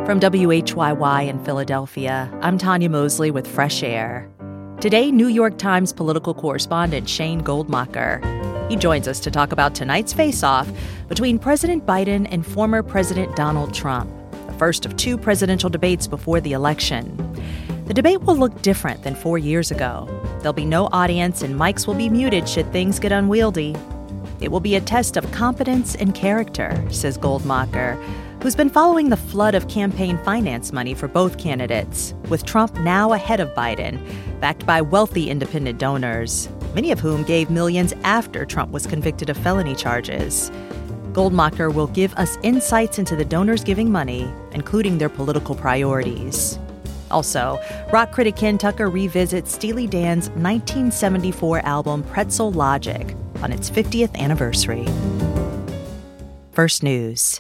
From WHYY in Philadelphia, I'm Tanya Mosley with Fresh Air. Today, New York Times political correspondent Shane Goldmacher. He joins us to talk about tonight's face-off between President Biden and former President Donald Trump, the first of two presidential debates before the election. The debate will look different than 4 years ago. There'll be no audience and mics will be muted should things get unwieldy. It will be a test of competence and character, says Goldmacher, who's been following the flood of campaign finance money for both candidates, with Trump now ahead of Biden, backed by wealthy independent donors, many of whom gave millions after Trump was convicted of felony charges. Goldmacher will give us insights into the donors giving money, including their political priorities. Also, rock critic Ken Tucker revisits Steely Dan's 1974 album Pretzel Logic on its 50th anniversary. First News.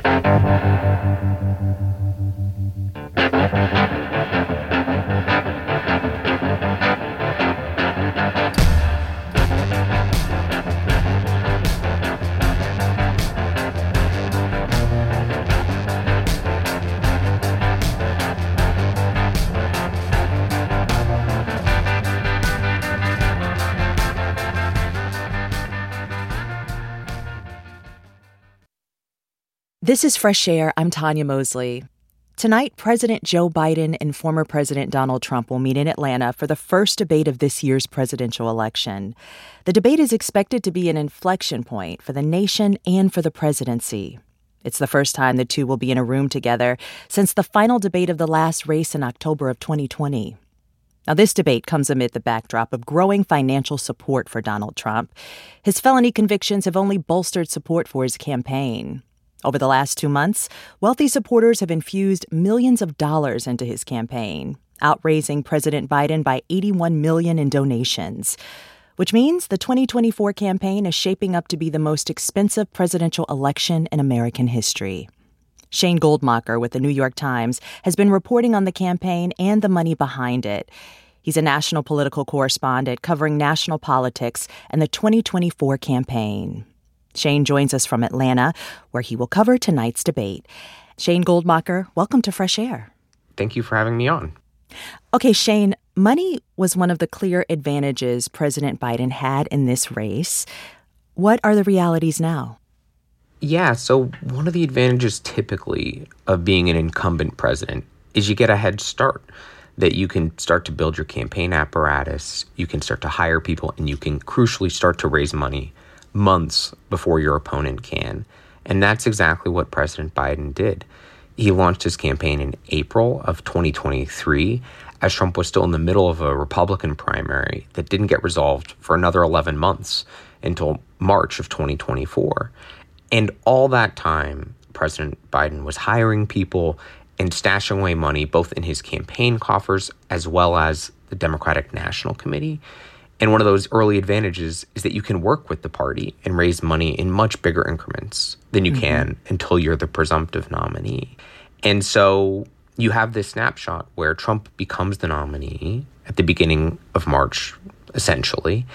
This is Fresh Air. I'm Tanya Mosley. Tonight, President Joe Biden and former President Donald Trump will meet in Atlanta for the first debate of this year's presidential election. The debate is expected to be an inflection point for the nation and for the presidency. It's the first time the two will be in a room together since the final debate of the last race in October of 2020. Now, this debate comes amid the backdrop of growing financial support for Donald Trump. His felony convictions have only bolstered support for his campaign. Over the last 2 months, wealthy supporters have infused millions of dollars into his campaign, outraising President Biden by $81 million in donations, which means the 2024 campaign is shaping up to be the most expensive presidential election in American history. Shane Goldmacher with the New York Times has been reporting on the campaign and the money behind it. He's a national political correspondent covering national politics and the 2024 campaign. Shane joins us from Atlanta, where he will cover tonight's debate. Shane Goldmacher, welcome to Fresh Air. Thank you for having me on. Okay, Shane, money was one of the clear advantages President Biden had in this race. What are the realities now? Yeah, so one of the advantages typically of being an incumbent president is you get a head start, that you can start to build your campaign apparatus, you can start to hire people, and you can crucially start to raise money months before your opponent can. And that's exactly what President Biden did. He launched his campaign in April of 2023 as Trump was still in the middle of a Republican primary that didn't get resolved for another 11 months until March of 2024. And all that time, President Biden was hiring people and stashing away money both in his campaign coffers as well as the Democratic National Committee. And one of those early advantages is that you can work with the party and raise money in much bigger increments than you can until you're the presumptive nominee. And so you have this snapshot where Trump becomes the nominee at the beginning of March, essentially.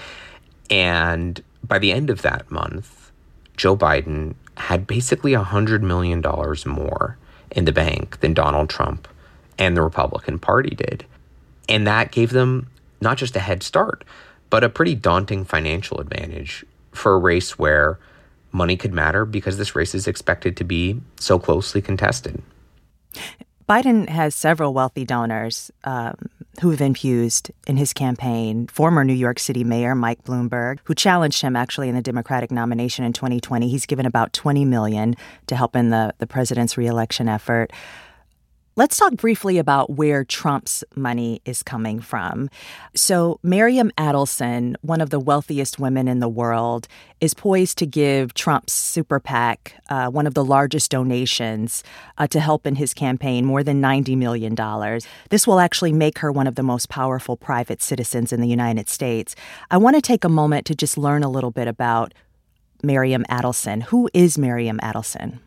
And by the end of that month, Joe Biden had basically $100 million more in the bank than Donald Trump and the Republican Party did. And that gave them not just a head start, but a pretty daunting financial advantage for a race where money could matter because this race is expected to be so closely contested. Biden has several wealthy donors who have infused in his campaign. Former New York City Mayor Mike Bloomberg, who challenged him actually in the Democratic nomination in 2020, he's given about $20 million to help in the president's reelection effort. Let's talk briefly about where Trump's money is coming from. So Miriam Adelson, one of the wealthiest women in the world, is poised to give Trump's super PAC one of the largest donations to help in his campaign, more than $90 million. This will actually make her one of the most powerful private citizens in the United States. I want to take a moment to just learn a little bit about Miriam Adelson. Who is Miriam Adelson?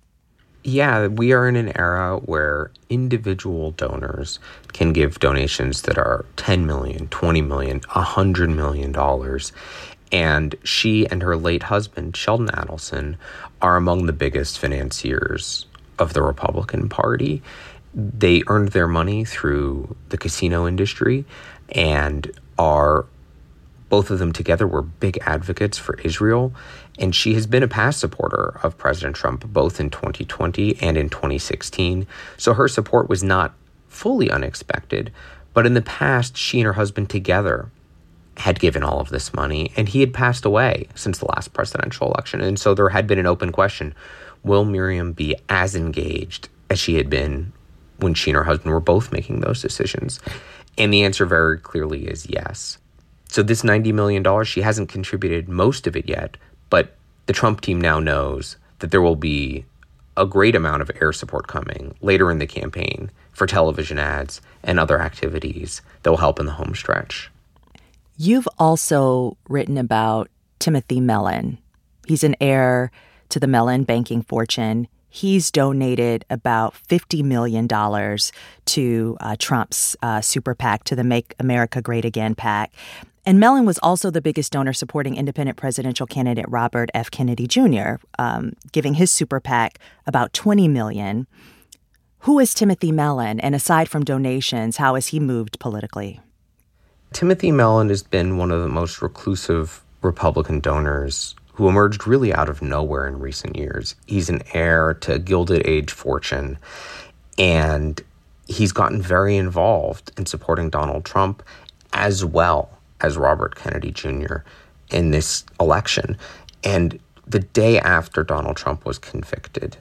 Yeah, we are in an era where individual donors can give donations that are $10 million, $20 million, $100 million. And she and her late husband, Sheldon Adelson, are among the biggest financiers of the Republican Party. They earned their money through the casino industry and both of them together were big advocates for Israel. And she has been a past supporter of President Trump, both in 2020 and in 2016. So her support was not fully unexpected. But in the past, she and her husband together had given all of this money, and he had passed away since the last presidential election. And so there had been an open question, will Miriam be as engaged as she had been when she and her husband were both making those decisions? And the answer very clearly is yes. So this $90 million, she hasn't contributed most of it yet, but the Trump team now knows that there will be a great amount of air support coming later in the campaign for television ads and other activities that will help in the home stretch. You've also written about Timothy Mellon. He's an heir to the Mellon banking fortune. he's donated about $50 million to Trump's super PAC, to the Make America Great Again PAC. And Mellon was also the biggest donor supporting independent presidential candidate Robert F. Kennedy Jr., giving his super PAC about $20 million. Who is Timothy Mellon? And aside from donations, how has he moved politically? Timothy Mellon has been one of the most reclusive Republican donors who emerged really out of nowhere in recent years. He's an heir to Gilded Age fortune, and he's gotten very involved in supporting Donald Trump as well as Robert Kennedy Jr. in this election. And the day after Donald Trump was convicted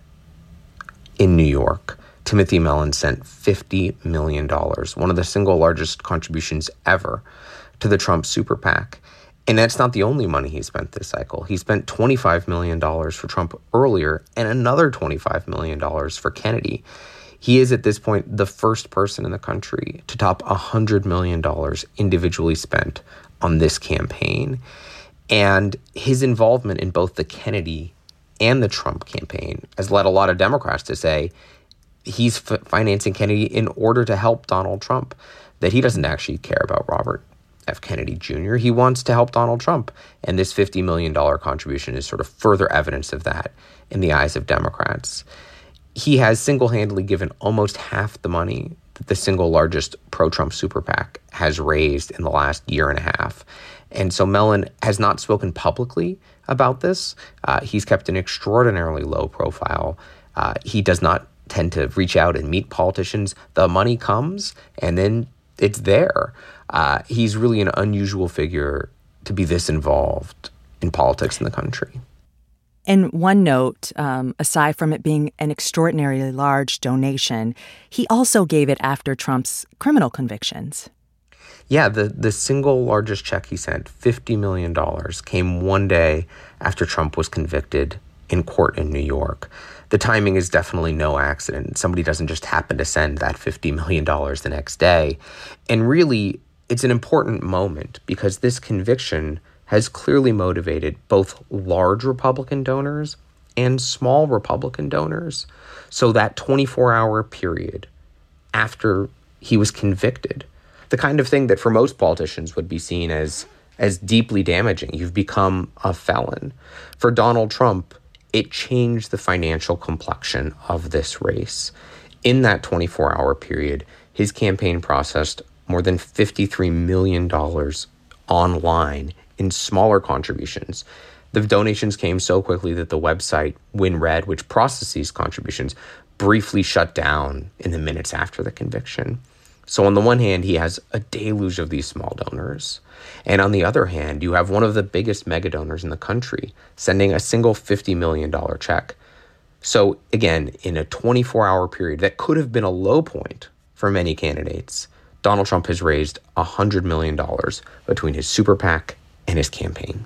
in New York, Timothy Mellon sent $50 million, one of the single largest contributions ever, to the Trump super PAC. And that's not the only money he spent this cycle. He spent $25 million for Trump earlier and another $25 million for Kennedy. He is, at this point, the first person in the country to top $100 million individually spent on this campaign. And his involvement in both the Kennedy and the Trump campaign has led a lot of Democrats to say he's financing Kennedy in order to help Donald Trump, that he doesn't actually care about Robert F. Kennedy Jr. He wants to help Donald Trump. And this $50 million contribution is sort of further evidence of that in the eyes of Democrats. He has single-handedly given almost half the money that the single largest pro-Trump super PAC has raised in the last year and a half. And so Mellon has not spoken publicly about this. He's kept an extraordinarily low profile. He does not tend to reach out and meet politicians. The money comes, and then it's there. He's really an unusual figure to be this involved in politics in the country. And one note, aside from it being an extraordinarily large donation, he also gave it after Trump's criminal convictions. Yeah, the single largest check he sent, $50 million, came one day after Trump was convicted in court in New York. The timing is definitely no accident. Somebody doesn't just happen to send that $50 million the next day. And really, it's an important moment because this conviction has clearly motivated both large Republican donors and small Republican donors. So that 24-hour period after he was convicted, the kind of thing that for most politicians would be seen as deeply damaging. You've become a felon. For Donald Trump, it changed the financial complexion of this race. In that 24-hour period, his campaign processed more than $53 million online in smaller contributions. The donations came so quickly that the website WinRed, which processes contributions, briefly shut down in the minutes after the conviction. So on the one hand, he has a deluge of these small donors. And on the other hand, you have one of the biggest mega donors in the country sending a single $50 million check. So again, in a 24-hour period that could have been a low point for many candidates, Donald Trump has raised $100 million between his super PAC and his campaign.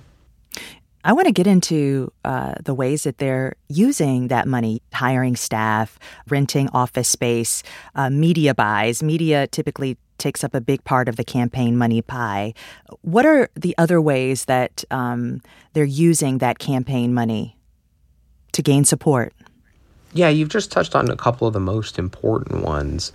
I want to get into the ways that they're using that money, hiring staff, renting office space, media buys. Media typically takes up a big part of the campaign money pie. What are the other ways that they're using that campaign money to gain support? Yeah, you've just touched on a couple of the most important ones.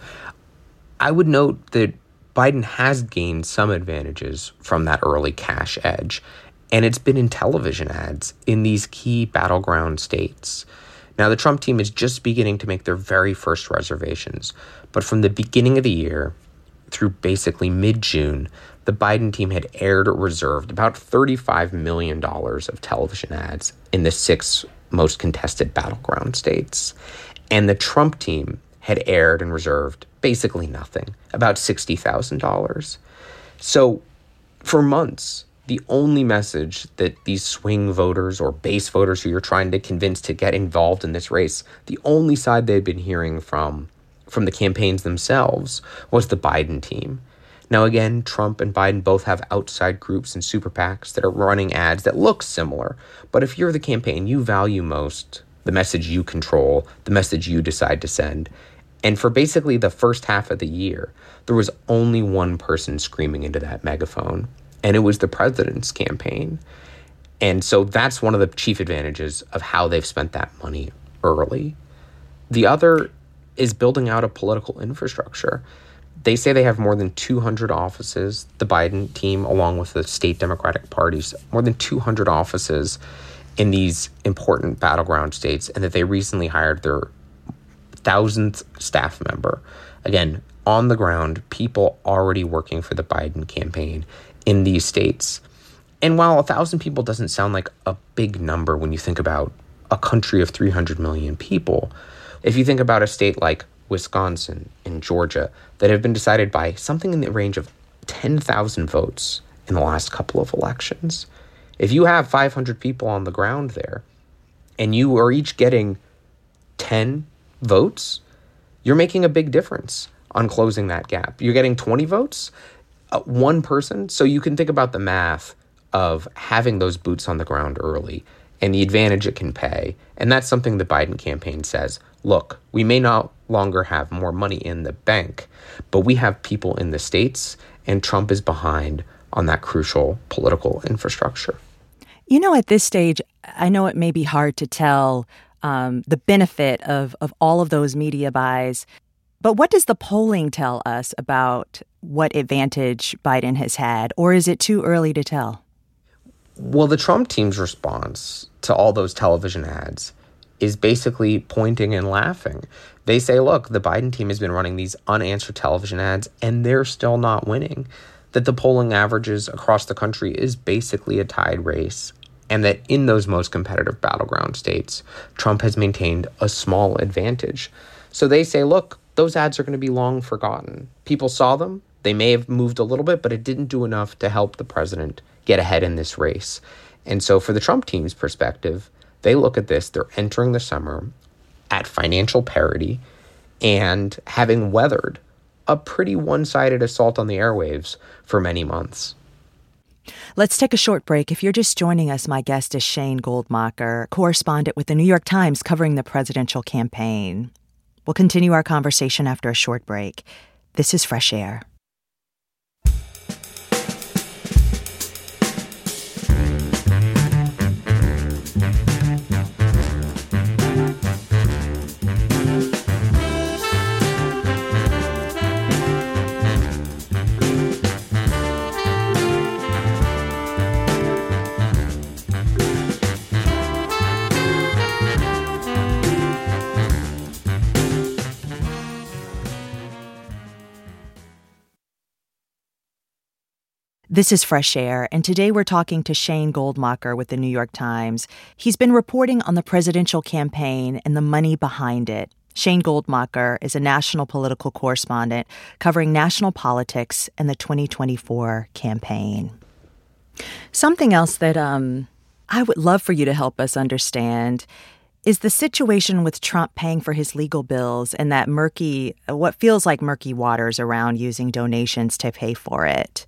I would note that Biden has gained some advantages from that early cash edge, and it's been in television ads in these key battleground states. Now, the Trump team is just beginning to make their very first reservations, but from the beginning of the year through basically mid-June, the Biden team had aired or reserved about $35 million of television ads in the 6 most contested battleground states. And the Trump team had aired and reserved basically nothing, about $60,000. So for months, the only message that these swing voters or base voters who you're trying to convince to get involved in this race, the only side they'd been hearing from the campaigns themselves was the Biden team. Now, again, Trump and Biden both have outside groups and super PACs that are running ads that look similar. But if you're the campaign, you value most the message you control, the message you decide to send. And for basically the first half of the year, there was only one person screaming into that megaphone, and it was the president's campaign. And so that's one of the chief advantages of how they've spent that money early. The other is building out a political infrastructure. They say they have more than 200 offices, the Biden team, along with the state Democratic parties, more than 200 offices in these important battleground states, and that they recently hired their 1,000th staff member. Again, on the ground, people already working for the Biden campaign in these states. And while 1,000 people doesn't sound like a big number when you think about a country of 300 million people, if you think about a state like Wisconsin and Georgia that have been decided by something in the range of 10,000 votes in the last couple of elections, if you have 500 people on the ground there and you are each getting 10 votes, you're making a big difference on closing that gap. You're getting 20 votes, one person. So you can think about the math of having those boots on the ground early and the advantage it can pay. And that's something the Biden campaign says, look, we may no longer have more money in the bank, but we have people in the states, and Trump is behind on that crucial political infrastructure. You know, at this stage, I know it may be hard to tell the benefit of all of those media buys, but what does the polling tell us about what advantage Biden has had, or is it too early to tell? Well, the Trump team's response to all those television ads is basically pointing and laughing. They say, look, the Biden team has been running these unanswered television ads, and they're still not winning. That the polling averages across the country is basically a tied race, and that in those most competitive battleground states, Trump has maintained a small advantage. So they say, look, those ads are going to be long forgotten. People saw them. They may have moved a little bit, but it didn't do enough to help the president get ahead in this race. And so for the Trump team's perspective, they look at this, they're entering the summer at financial parity and having weathered a pretty one-sided assault on the airwaves for many months. Let's take a short break. If you're just joining us, my guest is Shane Goldmacher, correspondent with the New York Times covering the presidential campaign. We'll continue our conversation after a short break. This is Fresh Air. This is Fresh Air, and today we're talking to Shane Goldmacher with the New York Times. He's been reporting on the presidential campaign and the money behind it. Shane Goldmacher is a national political correspondent covering national politics and the 2024 campaign. Something else that I would love for you to help us understand is the situation with Trump paying for his legal bills and that what feels like murky waters around using donations to pay for it.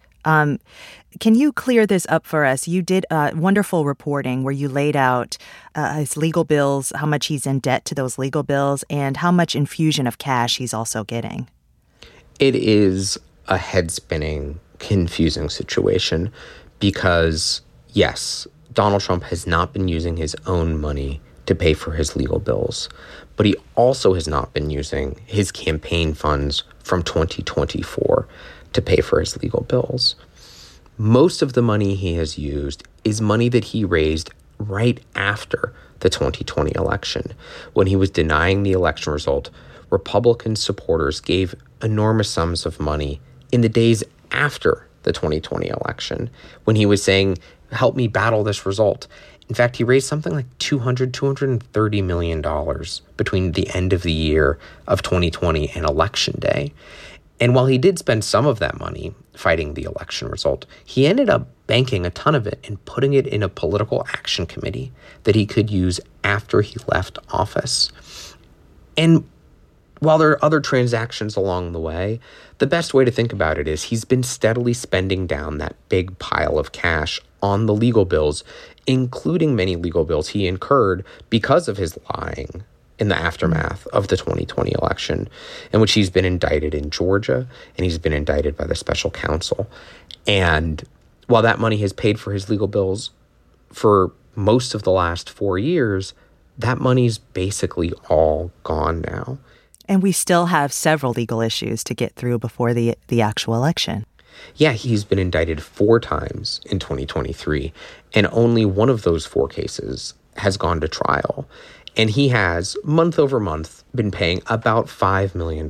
Can you clear this up for us? You did wonderful reporting where you laid out his legal bills, how much he's in debt to those legal bills, and how much infusion of cash he's also getting. It is a head-spinning, confusing situation because, yes, Donald Trump has not been using his own money to pay for his legal bills, but he also has not been using his campaign funds from 2024 to pay for his legal bills. Most of the money he has used is money that he raised right after the 2020 election. When he was denying the election result, Republican supporters gave enormous sums of money in the days after the 2020 election, when he was saying, help me battle this result. In fact, he raised something like $230 million between the end of the year of 2020 and Election Day. And while he did spend some of that money fighting the election result, he ended up banking a ton of it and putting it in a political action committee that he could use after he left office. And while there are other transactions along the way, the best way to think about it is he's been steadily spending down that big pile of cash on the legal bills, including many legal bills he incurred because of his lying in the aftermath of the 2020 election, in which he's been indicted in Georgia and he's been indicted by the special counsel. And while that money has paid for his legal bills for most of the last 4 years, that money's basically all gone now. And we still have several legal issues to get through before the actual election. Yeah, he's been indicted 4 times in 2023, and only one of those 4 cases has gone to trial. And he has, month over month, been paying about $5 million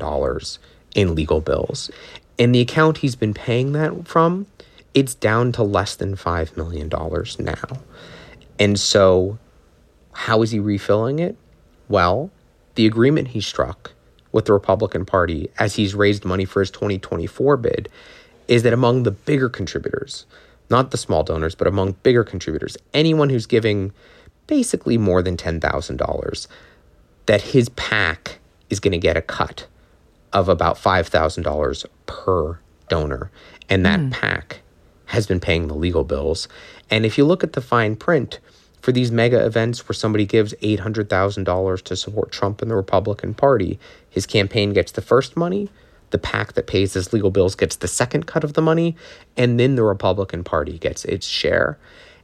in legal bills. And the account he's been paying that from, it's down to less than $5 million now. And so how is he refilling it? Well, the agreement he struck with the Republican Party as he's raised money for his 2024 bid is that among the bigger contributors, not the small donors, but among bigger contributors, anyone who's giving basically more than $10,000, that his PAC is going to get a cut of about $5,000 per donor. And that PAC has been paying the legal bills. And if you look at the fine print for these mega events where somebody gives $800,000 to support Trump and the Republican Party, his campaign gets the first money, the PAC that pays his legal bills gets the second cut of the money, and then the Republican Party gets its share.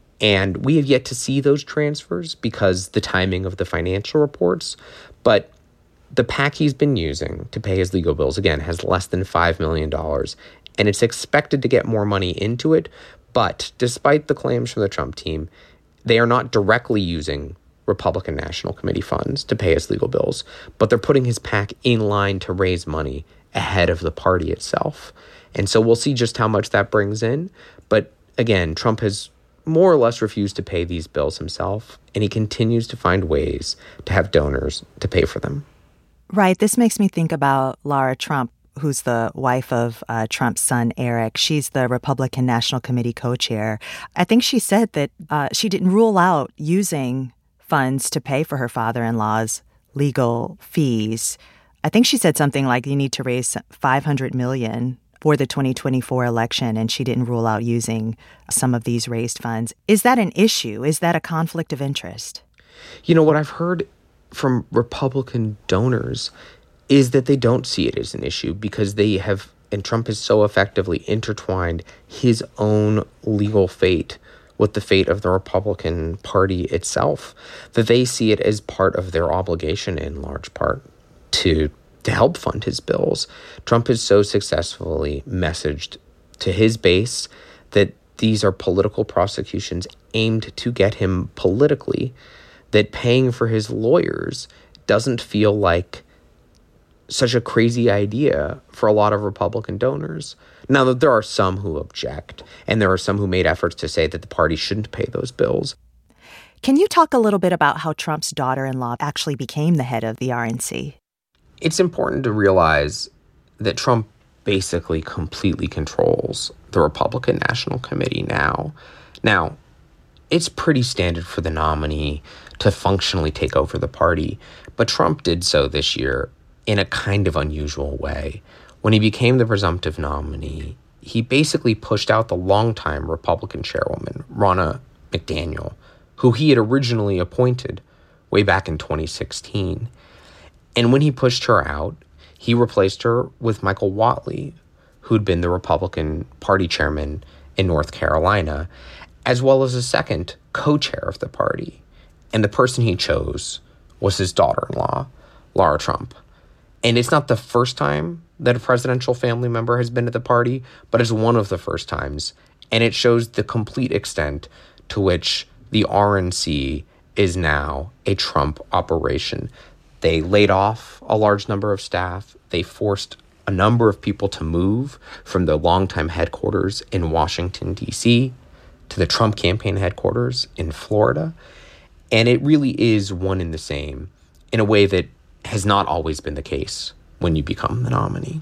And we have yet to see those transfers because the timing of the financial reports. But the PAC he's been using to pay his legal bills, again, has less than $5 million. And it's expected to get more money into it. But despite the claims from the Trump team, they are not directly using Republican National Committee funds to pay his legal bills. But they're putting his PAC in line to raise money ahead of the party itself. And so we'll see just how much that brings in. But again, Trump has more or less refused to pay these bills himself, and he continues to find ways to have donors to pay for them. Right. This makes me think about Lara Trump, who's the wife of Trump's son, Eric. She's the Republican National Committee co-chair. I think she said that she didn't rule out using funds to pay for her father-in-law's legal fees. I think she said something like you need to raise $500 million for the 2024 election, and she didn't rule out using some of these raised funds. Is that an issue? Is that a conflict of interest? You know, what I've heard from Republican donors is that they don't see it as an issue because they have, and Trump has so effectively intertwined his own legal fate with the fate of the Republican Party itself, that they see it as part of their obligation in large part to help fund his bills. Trump has so successfully messaged to his base that these are political prosecutions aimed to get him politically, that paying for his lawyers doesn't feel like such a crazy idea for a lot of Republican donors. Now, there are some who object, and there are some who made efforts to say that the party shouldn't pay those bills. Can you talk a little bit about how Trump's daughter-in-law actually became the head of the RNC? It's important to realize that Trump basically completely controls the Republican National Committee now. Now, it's pretty standard for the nominee to functionally take over the party, but Trump did so this year in a kind of unusual way. When he became the presumptive nominee, he basically pushed out the longtime Republican chairwoman, Ronna McDaniel, who he had originally appointed way back in 2016. And when he pushed her out, he replaced her with Michael Whatley, who'd been the Republican Party chairman in North Carolina, as well as a second co-chair of the party. And the person he chose was his daughter-in-law, Lara Trump. And it's not the first time that a presidential family member has been at the party, but it's one of the first times. And it shows the complete extent to which the RNC is now a Trump operation. They laid off a large number of staff. They forced a number of people to move from their longtime headquarters in Washington, D.C. to the Trump campaign headquarters in Florida. And it really is one and the same in a way that has not always been the case when you become the nominee.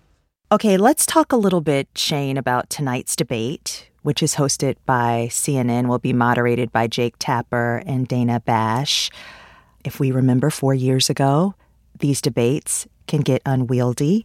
Okay, let's talk a little bit, Shane, about tonight's debate, which is hosted by CNN, will be moderated by Jake Tapper and Dana Bash. If we remember 4 years ago, these debates can get unwieldy.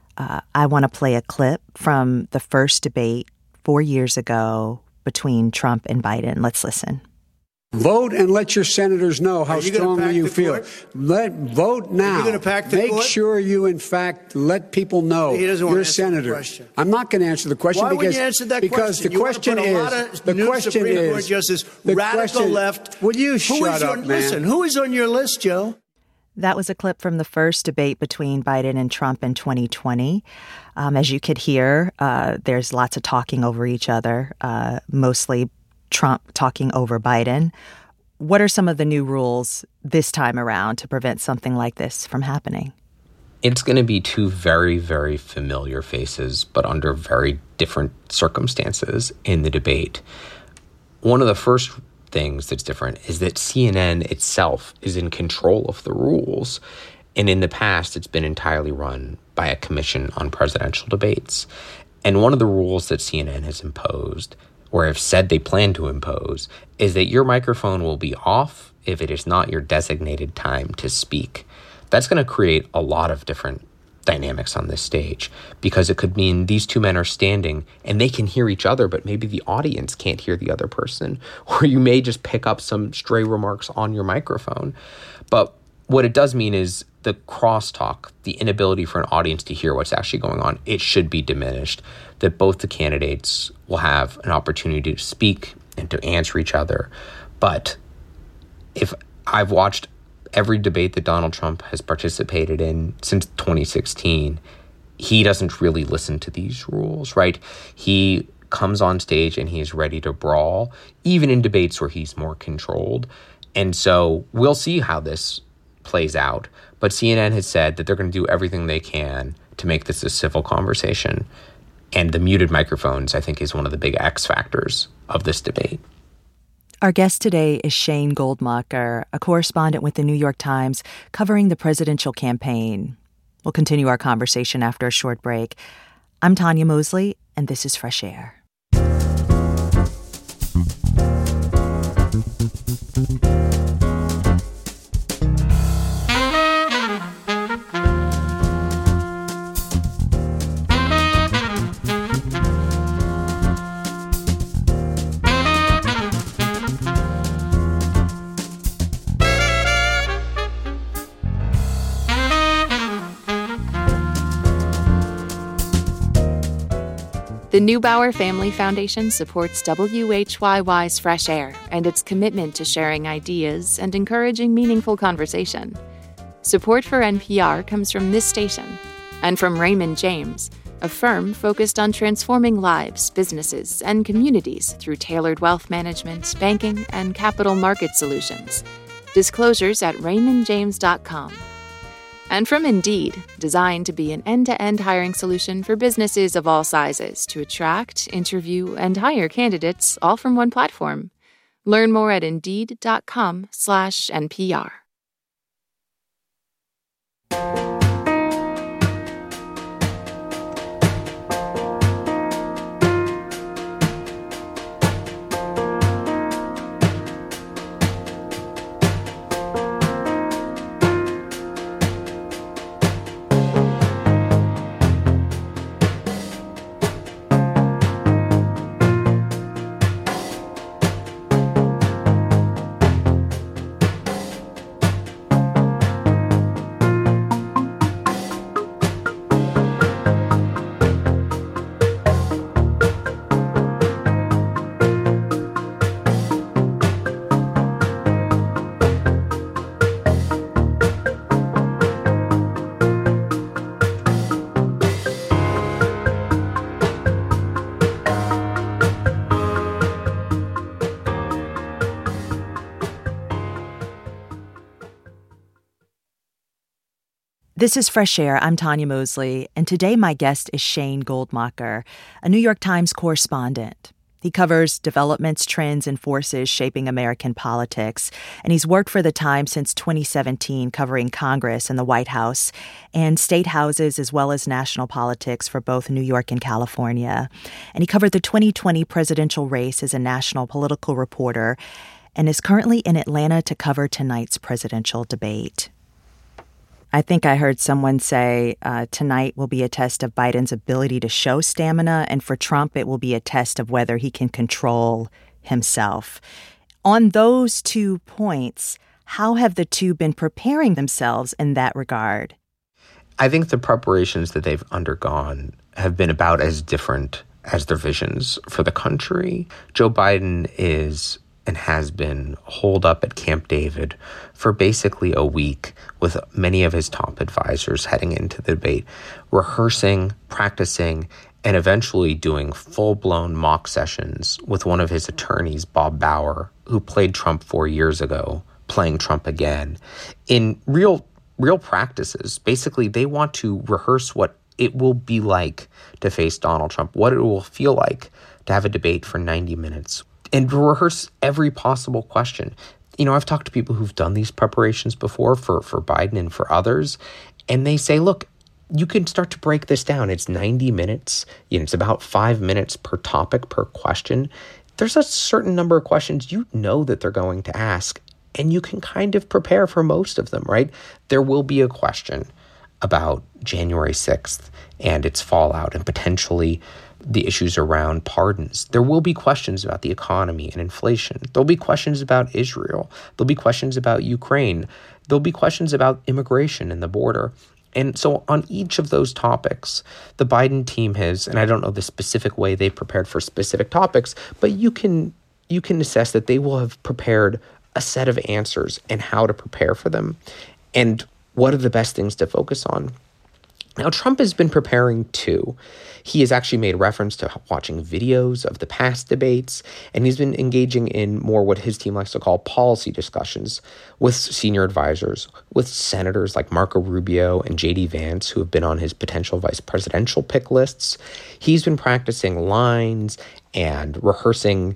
I want to play a clip from the first debate 4 years ago between Trump and Biden. Let's listen. Vote and let your senators know how strongly you feel. Vote now. Are you going to pack the Make court? sure you, in fact, let people know He doesn't want you're to a answer the senator. question. I'm not going to answer the question Why because would you answer that because question? the question you want to put is a lot of the new question Supreme is Court justice, the radical question, left. Will you shut up, man? Listen, who is on your list, Joe? That was a clip from the first debate between Biden and Trump in 2020. As you could hear, there's lots of talking over each other, mostly Trump talking over Biden. What are some of the new rules this time around to prevent something like this from happening? It's going to be two very, very familiar faces, but under very different circumstances in the debate. One of the first things that's different is that CNN itself is in control of the rules. And in the past, it's been entirely run by a commission on presidential debates. And one of the rules that CNN has imposed, or have said they plan to impose, is that your microphone will be off if it is not your designated time to speak. That's going to create a lot of different dynamics on this stage, because it could mean these two men are standing and they can hear each other, but maybe the audience can't hear the other person, or you may just pick up some stray remarks on your microphone. But what it does mean is the crosstalk, the inability for an audience to hear what's actually going on, it should be diminished, that both the candidates will have an opportunity to speak and to answer each other. But if I've watched every debate that Donald Trump has participated in since 2016, he doesn't really listen to these rules, right? He comes on stage and he's ready to brawl, even in debates where he's more controlled. And so we'll see how this plays out. But CNN has said that they're going to do everything they can to make this a civil conversation. And the muted microphones, I think, is one of the big X factors of this debate. Our guest today is Shane Goldmacher, a correspondent with the New York Times covering the presidential campaign. We'll continue our conversation after a short break. I'm Tanya Mosley, and this is Fresh Air. The Neubauer Family Foundation supports WHYY's Fresh Air and its commitment to sharing ideas and encouraging meaningful conversation. Support for NPR comes from this station and from Raymond James, a firm focused on transforming lives, businesses, and communities through tailored wealth management, banking, and capital market solutions. Disclosures at raymondjames.com. And from Indeed, designed to be an end-to-end hiring solution for businesses of all sizes to attract, interview, and hire candidates all from one platform. Learn more at Indeed.com/NPR. This is Fresh Air. I'm Tanya Mosley, and today my guest is Shane Goldmacher, a New York Times correspondent. He covers developments, trends, and forces shaping American politics, and he's worked for the Times since 2017, covering Congress and the White House and state houses as well as national politics for both New York and California. And he covered the 2020 presidential race as a national political reporter and is currently in Atlanta to cover tonight's presidential debate. I think I heard someone say tonight will be a test of Biden's ability to show stamina, and for Trump, it will be a test of whether he can control himself. On those 2 points, how have the two been preparing themselves in that regard? I think the preparations that they've undergone have been about as different as their visions for the country. Joe Biden is and has been holed up at Camp David for basically a week with many of his top advisors heading into the debate, rehearsing, practicing, and eventually doing full-blown mock sessions with one of his attorneys, Bob Bauer, who played Trump 4 years ago, playing Trump again. In real practices, basically they want to rehearse what it will be like to face Donald Trump, what it will feel like to have a debate for 90 minutes, and rehearse every possible question. You know, I've talked to people who've done these preparations before for Biden and for others, and they say, look, you can start to break this down. It's 90 minutes. You know, it's about 5 minutes per topic, per question. There's a certain number of questions you know that they're going to ask, and you can kind of prepare for most of them, right? There will be a question about January 6th and its fallout and potentially the issues around pardons. There will be questions about the economy and inflation. There'll be questions about Israel. There'll be questions about Ukraine. There'll be questions about immigration and the border. And so on each of those topics, the Biden team has, and I don't know the specific way they prepared for specific topics, but you can assess that they will have prepared a set of answers and how to prepare for them and what are the best things to focus on. Now, Trump has been preparing too. He has actually made reference to watching videos of the past debates, and he's been engaging in more what his team likes to call policy discussions with senior advisors, with senators like Marco Rubio and J.D. Vance, who have been on his potential vice presidential pick lists. He's been practicing lines and rehearsing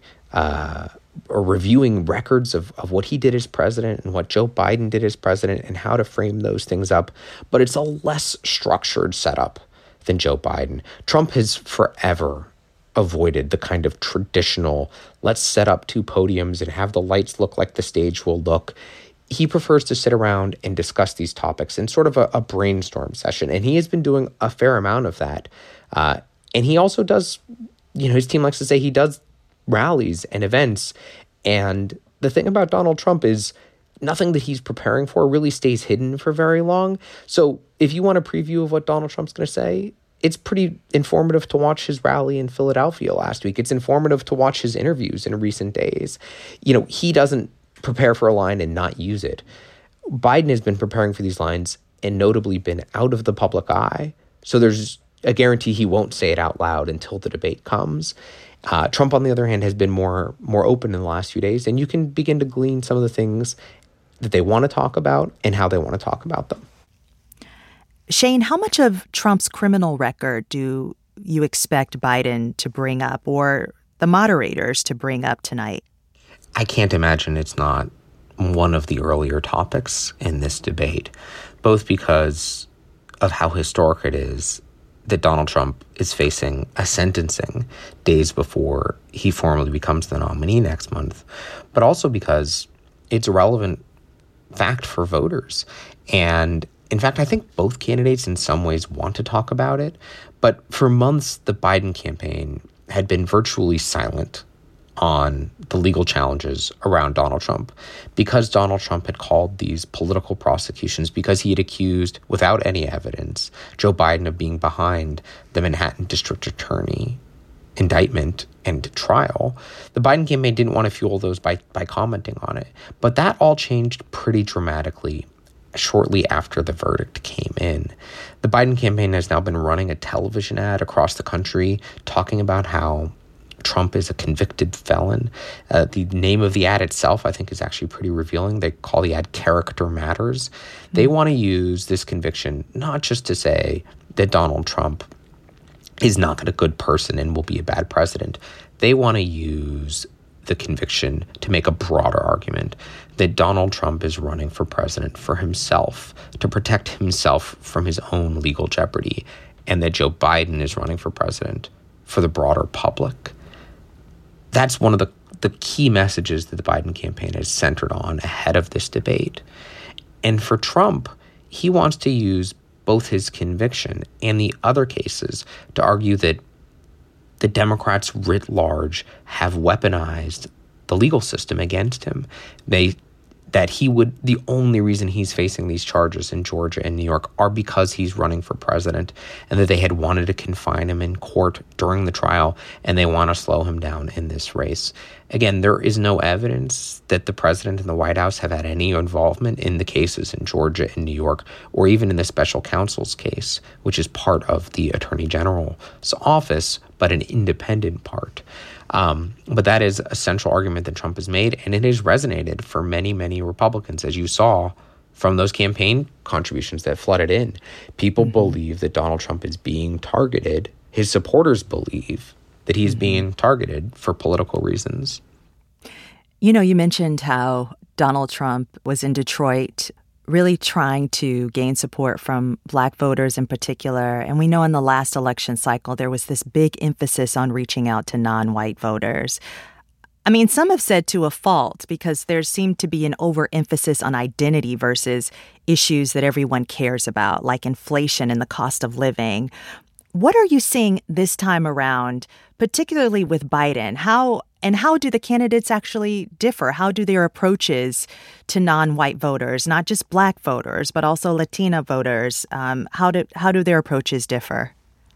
or reviewing records of what he did as president and what Joe Biden did as president and how to frame those things up. But it's a less structured setup than Joe Biden. Trump has forever avoided the kind of traditional, let's set up two podiums and have the lights look like the stage will look. He prefers to sit around and discuss these topics in sort of a brainstorm session. And he has been doing a fair amount of that. And he also does, his team likes to say he does rallies and events. And the thing about Donald Trump is nothing that he's preparing for really stays hidden for very long. So if you want a preview of what Donald Trump's going to say, it's pretty informative to watch his rally in Philadelphia last week. It's informative to watch his interviews in recent days. He doesn't prepare for a line and not use it. Biden has been preparing for these lines and notably been out of the public eye. So there's a guarantee he won't say it out loud until the debate comes. Trump, on the other hand, has been more open in the last few days, and you can begin to glean some of the things that they want to talk about and how they want to talk about them. Shane, how much of Trump's criminal record do you expect Biden to bring up or the moderators to bring up tonight? I can't imagine it's not one of the earlier topics in this debate, both because of how historic it is that Donald Trump is facing a sentencing days before he formally becomes the nominee next month, but also because it's a relevant fact for voters. And in fact, I think both candidates in some ways want to talk about it, but for months, the Biden campaign had been virtually silent on the legal challenges around Donald Trump because Donald Trump had called these political prosecutions because he had accused, without any evidence, Joe Biden of being behind the Manhattan District Attorney indictment and trial. The Biden campaign didn't want to fuel those by commenting on it. But that all changed pretty dramatically shortly after the verdict came in. The Biden campaign has now been running a television ad across the country talking about how Trump is a convicted felon. The name of the ad itself, I think, is actually pretty revealing. They call the ad Character Matters. They want to use this conviction not just to say that Donald Trump is not a good person and will be a bad president. They want to use the conviction to make a broader argument that Donald Trump is running for president for himself, to protect himself from his own legal jeopardy, and that Joe Biden is running for president for the broader public. That's one of the key messages that the Biden campaign is centered on ahead of this debate. And for Trump, he wants to use both his conviction and the other cases to argue that the Democrats writ large have weaponized the legal system against him. The only reason he's facing these charges in Georgia and New York are because he's running for president, and that they had wanted to confine him in court during the trial, and they want to slow him down in this race. Again, there is no evidence that the president and the White House have had any involvement in the cases in Georgia and New York, or even in the special counsel's case, which is part of the Attorney General's office, but an independent part. But that is a central argument that Trump has made, and it has resonated for many, many Republicans, as you saw from those campaign contributions that flooded in. People believe that Donald Trump is being targeted. His supporters believe that he's being targeted for political reasons. You know, you mentioned how Donald Trump was in Detroit really trying to gain support from Black voters in particular. And we know in the last election cycle, there was this big emphasis on reaching out to non-white voters. I mean, some have said to a fault, because there seemed to be an overemphasis on identity versus issues that everyone cares about, like inflation and the cost of living. What are you seeing this time around, particularly with Biden? How do the candidates actually differ? How do their approaches to non-white voters, not just Black voters, but also Latina voters, how do their approaches differ?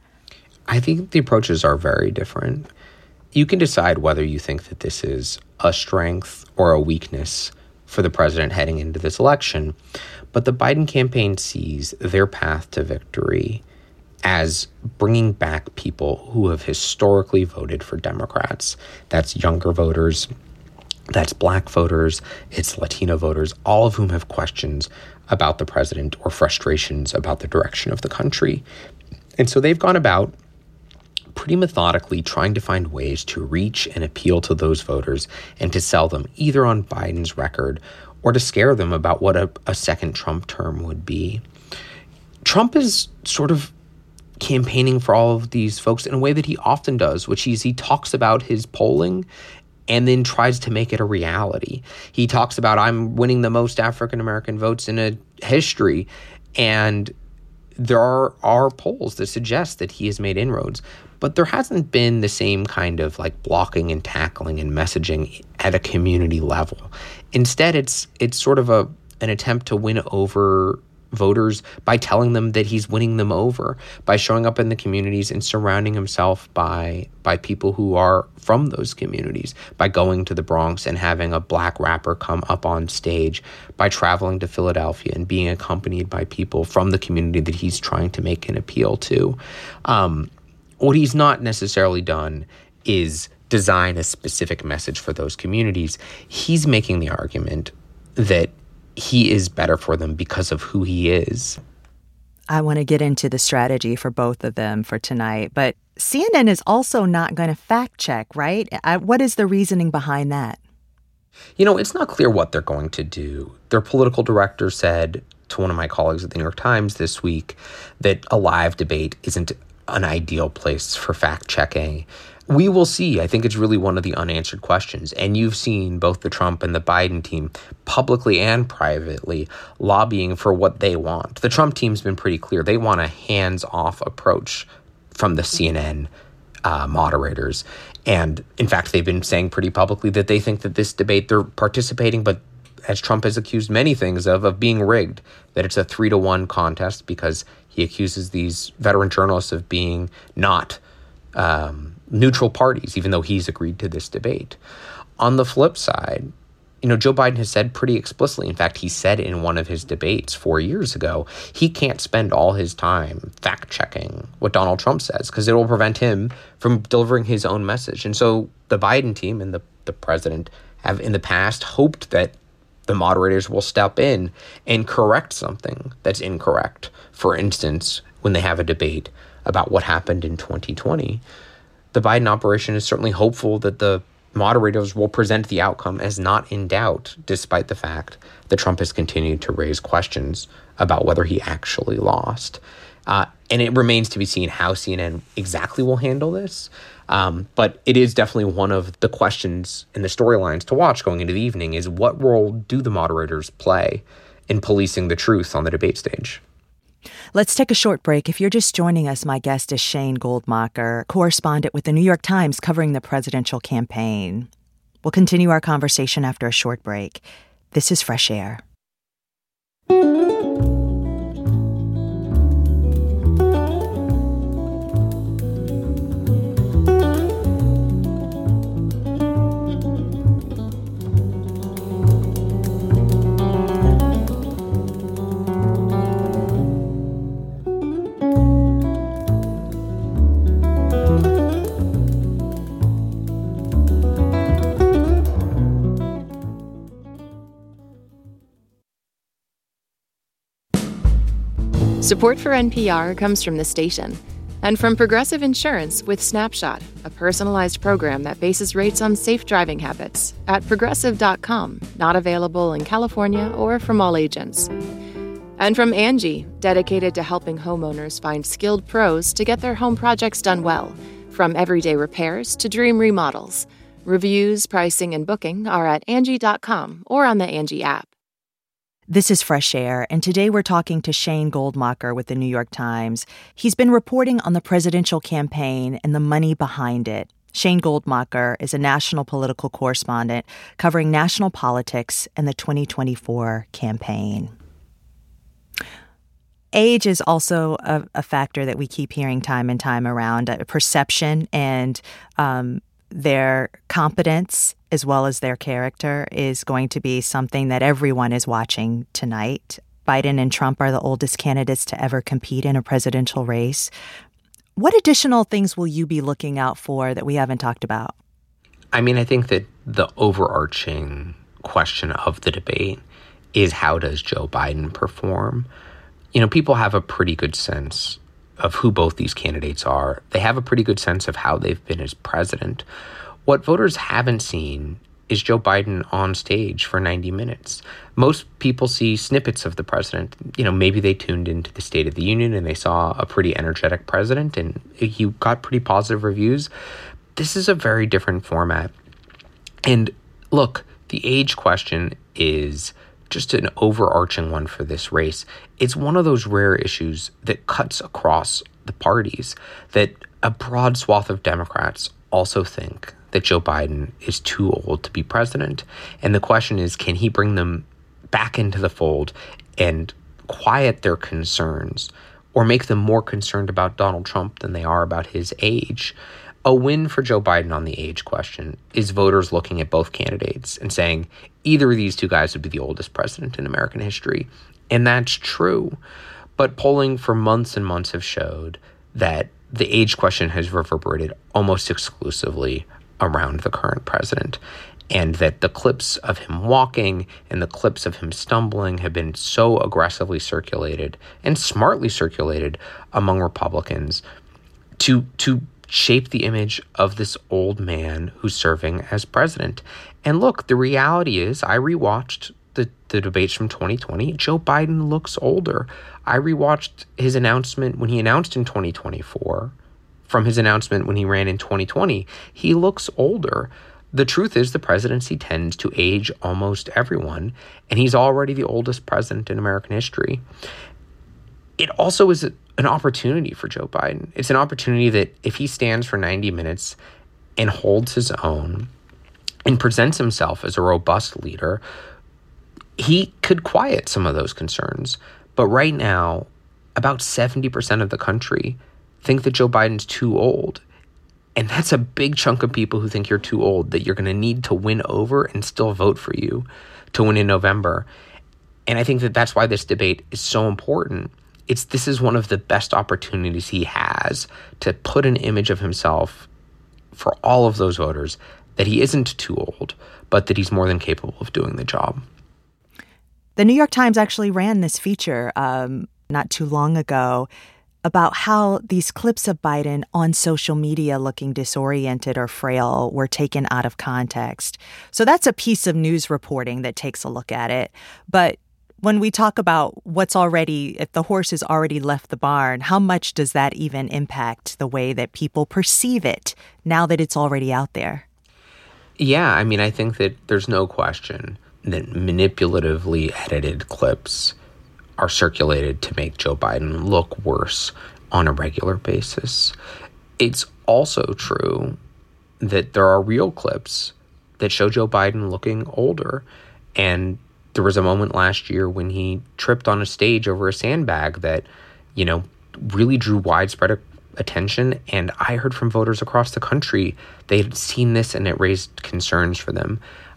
I think the approaches are very different. You can decide whether you think that this is a strength or a weakness for the president heading into this election, but the Biden campaign sees their path to victory as bringing back people who have historically voted for Democrats. That's younger voters, that's Black voters, it's Latino voters, all of whom have questions about the president or frustrations about the direction of the country. And so they've gone about pretty methodically trying to find ways to reach and appeal to those voters and to sell them either on Biden's record or to scare them about what a second Trump term would be. Trump is sort of campaigning for all of these folks in a way that he often does, which is he talks about his polling and then tries to make it a reality. He talks about, I'm winning the most African-American votes in a history, and there are polls that suggest that he has made inroads, but there hasn't been the same kind of like blocking and tackling and messaging at a community level. Instead, it's sort of an attempt to win over voters by telling them that he's winning them over, by showing up in the communities and surrounding himself by people who are from those communities, by going to the Bronx and having a Black rapper come up on stage, by traveling to Philadelphia and being accompanied by people from the community that he's trying to make an appeal to. What he's not necessarily done is design a specific message for those communities. He's making the argument that he is better for them because of who he is. I want to get into the strategy for both of them for tonight, but CNN is also not going to fact check, right? What is the reasoning behind that? You know, it's not clear what they're going to do. Their political director said to one of my colleagues at the New York Times this week that a live debate isn't an ideal place for fact checking. We will see. I think it's really one of the unanswered questions. And you've seen both the Trump and the Biden team publicly and privately lobbying for what they want. The Trump team's been pretty clear. They want a hands-off approach from the CNN moderators. And in fact, they've been saying pretty publicly that they think that this debate, they're participating, but as Trump has accused many things of being rigged, that it's a 3-1 contest because he accuses these veteran journalists of being not neutral parties, even though he's agreed to this debate. On the flip side, you know, Joe Biden has said pretty explicitly, in fact, he said in one of his debates 4 years ago, he can't spend all his time fact-checking what Donald Trump says because it will prevent him from delivering his own message. And so the Biden team and the president have in the past hoped that the moderators will step in and correct something that's incorrect. For instance, when they have a debate about what happened in 2020, the Biden operation is certainly hopeful that the moderators will present the outcome as not in doubt, despite the fact that Trump has continued to raise questions about whether he actually lost. And it remains to be seen how CNN exactly will handle this. But it is definitely one of the questions and the storylines to watch going into the evening is what role do the moderators play in policing the truth on the debate stage? Let's take a short break. If you're just joining us, my guest is Shane Goldmacher, correspondent with the New York Times covering the presidential campaign. We'll continue our conversation after a short break. This is Fresh Air. Support for NPR comes from the station and from Progressive Insurance with Snapshot, a personalized program that bases rates on safe driving habits at Progressive.com, not available in California or from all agents. And from Angie, dedicated to helping homeowners find skilled pros to get their home projects done well, from everyday repairs to dream remodels. Reviews, pricing, and booking are at Angie.com or on the Angie app. This is Fresh Air, and today we're talking to Shane Goldmacher with the New York Times. He's been reporting on the presidential campaign and the money behind it. Shane Goldmacher is a national political correspondent covering national politics and the 2024 campaign. Age is also a factor that we keep hearing time and time around. Perception and their competence as well as their character is going to be something that everyone is watching tonight. Biden and Trump are the oldest candidates to ever compete in a presidential race. What additional things will you be looking out for that we haven't talked about? I mean, I think that the overarching question of the debate is, how does Joe Biden perform? You know, people have a pretty good sense of who both these candidates are. They have a pretty good sense of how they've been as president. What voters haven't seen is Joe Biden on stage for 90 minutes. Most people see snippets of the president. You know, maybe they tuned into the State of the Union and they saw a pretty energetic president and he got pretty positive reviews. This is a very different format. And look, the age question is just an overarching one for this race. It's one of those rare issues that cuts across the parties, that a broad swath of Democrats also think that Joe Biden is too old to be president. And the question is, can he bring them back into the fold and quiet their concerns or make them more concerned about Donald Trump than they are about his age? A win for Joe Biden on the age question is voters looking at both candidates and saying either of these two guys would be the oldest president in American history. And that's true. But polling for months and months have showed that the age question has reverberated almost exclusively around the current president, and that the clips of him walking and the clips of him stumbling have been so aggressively circulated and smartly circulated among Republicans to shape the image of this old man who's serving as president. And look, the reality is, I rewatched the debates from 2020. Joe Biden looks older. I rewatched his announcement when he announced in 2024 from his announcement when he ran in 2020. He looks older. The truth is, the presidency tends to age almost everyone, and he's already the oldest president in American history. It also is an opportunity for Joe Biden. It's an opportunity that if he stands for 90 minutes and holds his own and presents himself as a robust leader, he could quiet some of those concerns. But right now, about 70% of the country think that Joe Biden's too old. And that's a big chunk of people who think you're too old, that you're going to need to win over and still vote for you to win in November. And I think that that's why this debate is so important. This is one of the best opportunities he has to put an image of himself for all of those voters, that he isn't too old, but that he's more than capable of doing the job. The New York Times actually ran this feature not too long ago about how these clips of Biden on social media looking disoriented or frail were taken out of context. So that's a piece of news reporting that takes a look at it. But when we talk about if the horse has already left the barn, how much does that even impact the way that people perceive it now that it's already out there? Yeah, I mean, I think that there's no question that manipulatively edited clips are circulated to make Joe Biden look worse on a regular basis. It's also true that there are real clips that show Joe Biden looking older. And there was a moment last year when he tripped on a stage over a sandbag that, really drew widespread attention. And I heard from voters across the country, they had seen this and it raised concerns for them.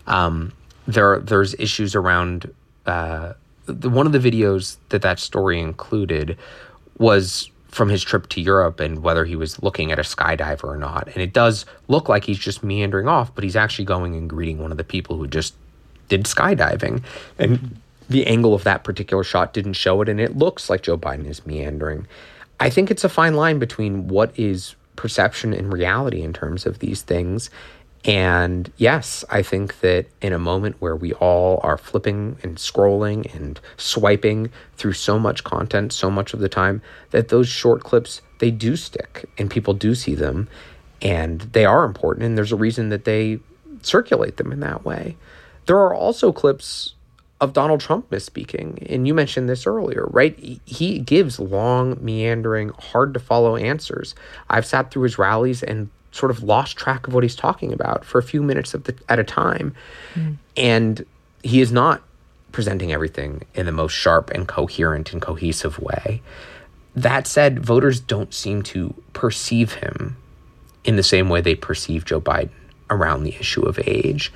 There's issues around one of the videos that story included was from his trip to Europe and whether he was looking at a skydiver or not. And it does look like he's just meandering off, but he's actually going and greeting one of the people who just did skydiving. And the angle of that particular shot didn't show it, and it looks like Joe Biden is meandering. I think it's a fine line between what is perception and reality in terms of these things. And yes, I think that in a moment where we all are flipping and scrolling and swiping through so much content so much of the time, that those short clips, they do stick and people do see them and they are important. And there's a reason that they circulate them in that way. There are also clips of Donald Trump misspeaking, and you mentioned this earlier, right? He gives long, meandering, hard-to-follow answers. I've sat through his rallies and sort of lost track of what he's talking about for a few minutes at a time. And he is not presenting everything in the most sharp and coherent and cohesive way. That said, voters don't seem to perceive him in the same way they perceive Joe Biden around the issue of age.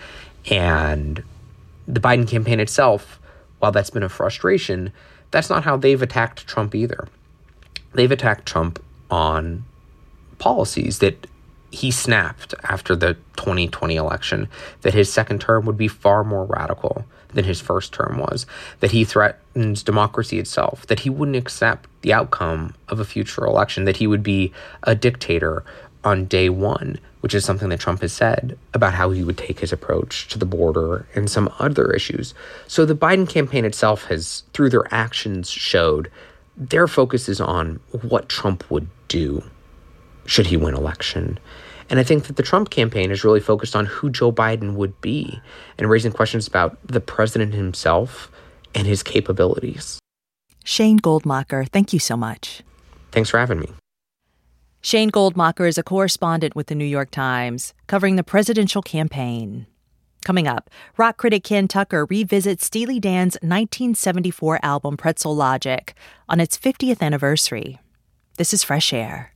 And the Biden campaign itself, while that's been a frustration, that's not how they've attacked Trump either. They've attacked Trump on policies that he snapped after the 2020 election, that his second term would be far more radical than his first term was, that he threatens democracy itself, that he wouldn't accept the outcome of a future election, that he would be a dictator on day one, which is something that Trump has said about how he would take his approach to the border and some other issues. So the Biden campaign itself has, through their actions, showed their focus is on what Trump would do should he win election. And I think that the Trump campaign is really focused on who Joe Biden would be and raising questions about the president himself and his capabilities. Shane Goldmacher, thank you so much. Thanks for having me. Shane Goldmacher is a correspondent with the New York Times, covering the presidential campaign. Coming up, rock critic Ken Tucker revisits Steely Dan's 1974 album Pretzel Logic on its 50th anniversary. This is Fresh Air.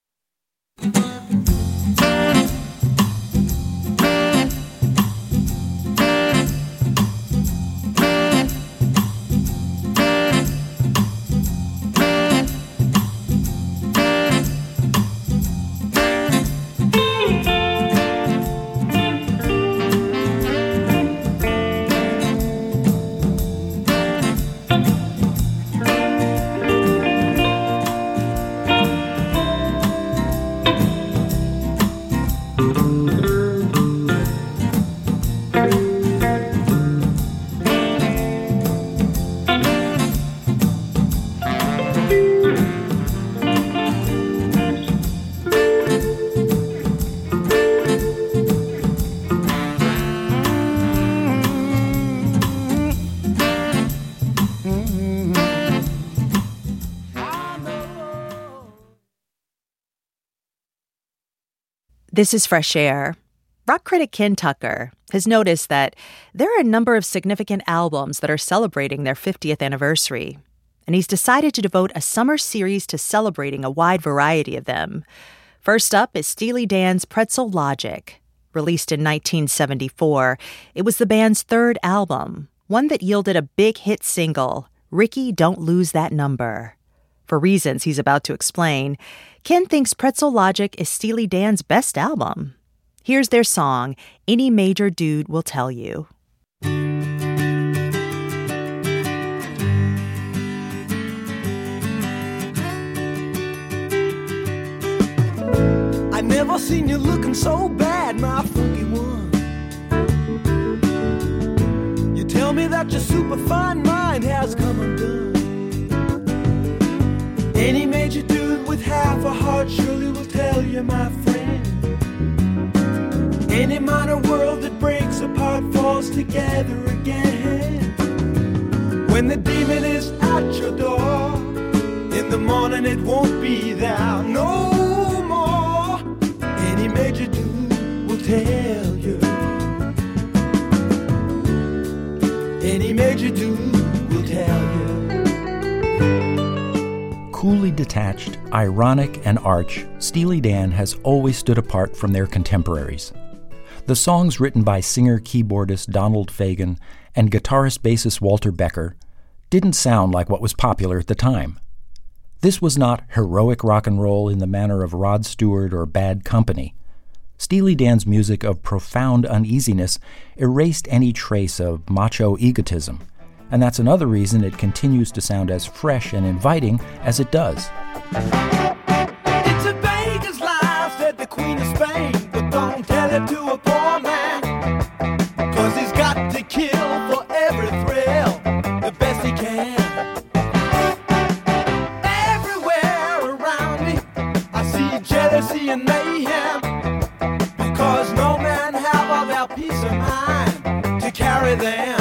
This is Fresh Air. Rock critic Ken Tucker has noticed that there are a number of significant albums that are celebrating their 50th anniversary, and he's decided to devote a summer series to celebrating a wide variety of them. First up is Steely Dan's Pretzel Logic. Released in 1974, it was the band's third album, one that yielded a big hit single, Ricky Don't Lose That Number. For reasons he's about to explain, Ken thinks Pretzel Logic is Steely Dan's best album. Here's their song, Any Major Dude Will Tell You. I never seen you looking so bad, my funky one. You tell me that your superfine mind has come undone. Any major dude with half a heart surely will tell you, my friend. Any minor world that breaks apart falls together again. When the demon is at your door, in the morning it won't be there no more. Any major dude will tell you. Any major dude will tell you. Coolly detached, ironic, and arch, Steely Dan has always stood apart from their contemporaries. The songs written by singer-keyboardist Donald Fagen and guitarist-bassist Walter Becker didn't sound like what was popular at the time. This was not heroic rock and roll in the manner of Rod Stewart or Bad Company. Steely Dan's music of profound uneasiness erased any trace of macho egotism, and that's another reason it continues to sound as fresh and inviting as it does. It's a Vegas lie, said the Queen of Spain, but don't tell it to a poor man, 'cause he's got to kill for every thrill the best he can. Everywhere around me I see jealousy and mayhem, because no man have all their peace of mind to carry them.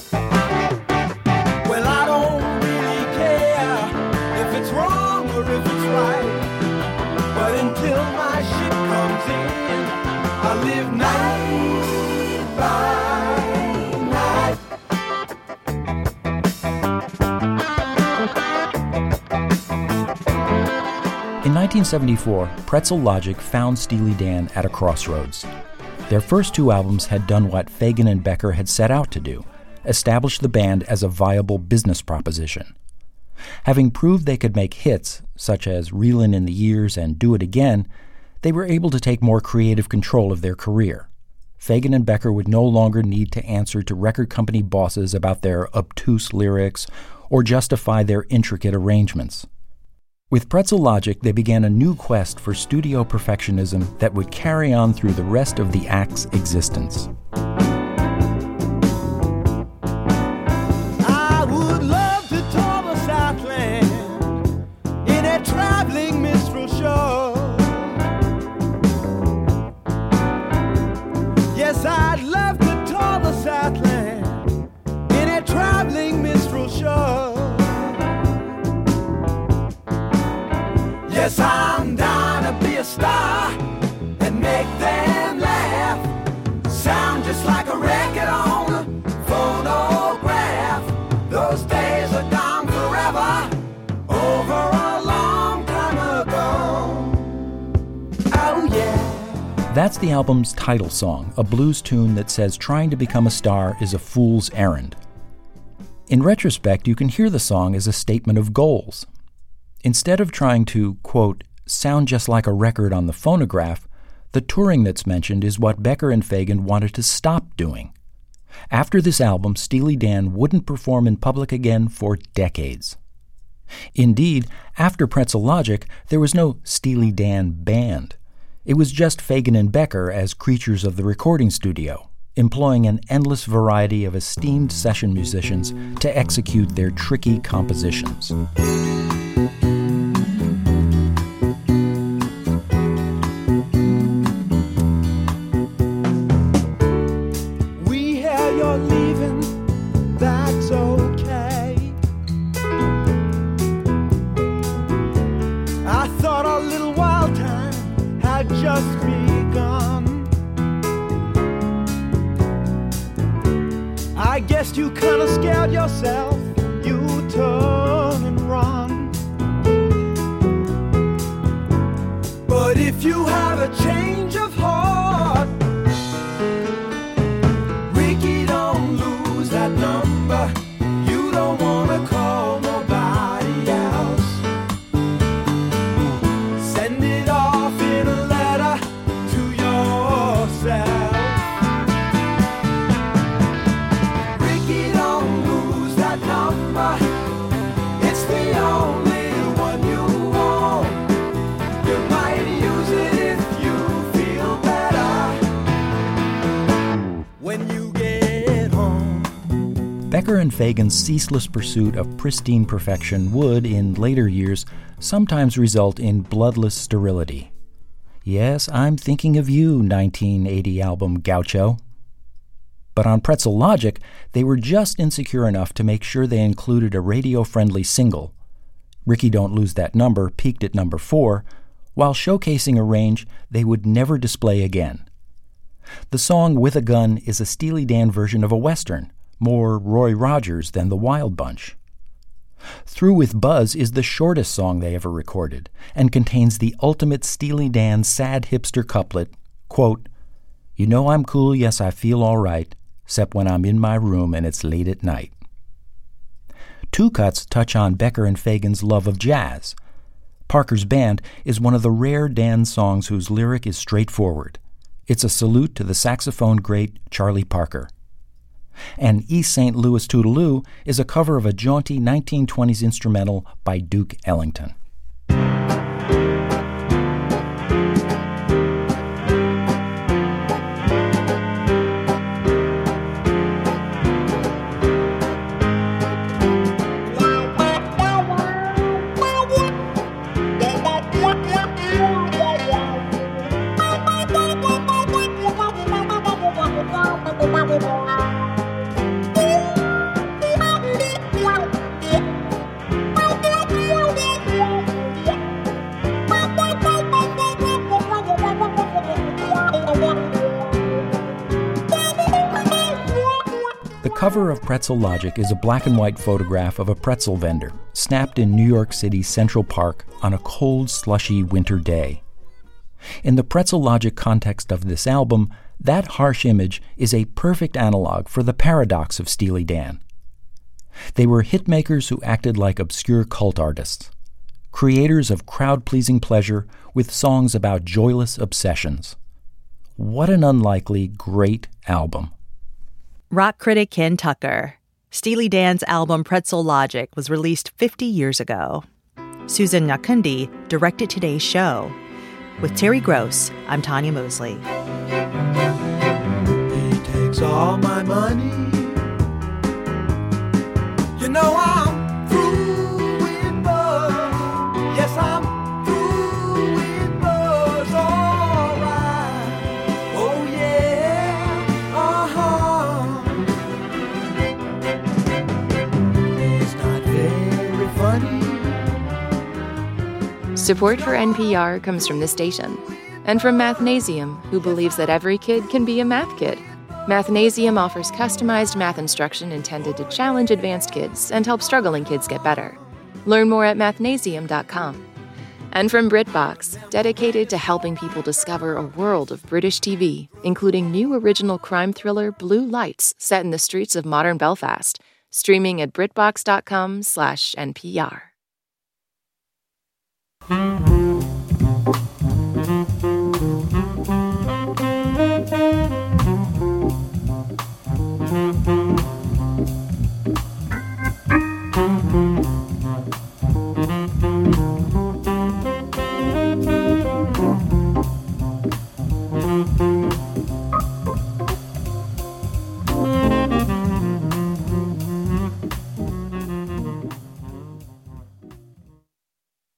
Well, I don't really care if it's wrong or if it's right, but until my ship comes in, I live night by night. In 1974, Pretzel Logic found Steely Dan at a crossroads. Their first two albums had done what Fagen and Becker had set out to do, establish the band as a viable business proposition. Having proved they could make hits, such as Reelin' in the Years and Do It Again, they were able to take more creative control of their career. Fagen and Becker would no longer need to answer to record company bosses about their obtuse lyrics or justify their intricate arrangements. With Pretzel Logic, they began a new quest for studio perfectionism that would carry on through the rest of the act's existence. I would love to tour the Southland in a traveling minstrel show. Yes, I'd love to tour the Southland in a traveling minstrel show. Yes, I'm down to be a star and make them laugh. Sound just like a record on a phonograph. Those days are gone forever, over a long time ago. Oh yeah. That's the album's title song, a blues tune that says trying to become a star is a fool's errand. In retrospect, you can hear the song as a statement of goals. Instead of trying to, quote, sound just like a record on the phonograph, the touring that's mentioned is what Becker and Fagen wanted to stop doing. After this album, Steely Dan wouldn't perform in public again for decades. Indeed, after Pretzel Logic, there was no Steely Dan band. It was just Fagen and Becker as creatures of the recording studio, employing an endless variety of esteemed session musicians to execute their tricky compositions. Just begun. I guess you kinda scared yourself. You turn and run. But if you have a change of heart, Ricky, don't lose that number. You don't wanna call nobody else. Send it off in a letter to yourself. Ricky, don't lose that number. It's the only one you want. You might use it if you feel better when you get home. Becker and Fagen's ceaseless pursuit of pristine perfection would, in later years, sometimes result in bloodless sterility. Yes, I'm thinking of you, 1980 album Gaucho. But on Pretzel Logic, they were just insecure enough to make sure they included a radio-friendly single. Ricky Don't Lose That Number peaked at number 4, while showcasing a range they would never display again. The song With a Gun is a Steely Dan version of a Western, more Roy Rogers than the Wild Bunch. Through with Buzz is the shortest song they ever recorded and contains the ultimate Steely Dan sad hipster couplet, quote, "You know I'm cool, yes I feel all right, 'cept when I'm in my room and it's late at night." Two Cuts touch on Becker and Fagen's love of jazz. Parker's Band is one of the rare Dan songs whose lyric is straightforward. It's a salute to the saxophone great Charlie Parker. And East St. Louis Toodaloo is a cover of a jaunty 1920s instrumental by Duke Ellington. The cover of Pretzel Logic is a black and white photograph of a pretzel vendor, snapped in New York City's Central Park on a cold, slushy winter day. In the Pretzel Logic context of this album, that harsh image is a perfect analog for the paradox of Steely Dan. They were hitmakers who acted like obscure cult artists, creators of crowd-pleasing pleasure with songs about joyless obsessions. What an unlikely, great album. Rock critic Ken Tucker. Steely Dan's album Pretzel Logic was released 50 years ago. Susan Nyakundi directed today's show. With Terry Gross, I'm Tanya Mosley. He takes all my money. You know I'm through with Buzz. Yes, I'm through with Buzz. All right. Oh, yeah. Uh-huh. He's not very funny. Support for NPR comes from this station and from Mathnasium, who believes that every kid can be a math kid. Mathnasium offers customized math instruction intended to challenge advanced kids and help struggling kids get better. Learn more at mathnasium.com. And from BritBox, dedicated to helping people discover a world of British TV, including new original crime thriller Blue Lights set in the streets of modern Belfast, streaming at BritBox.com/NPR.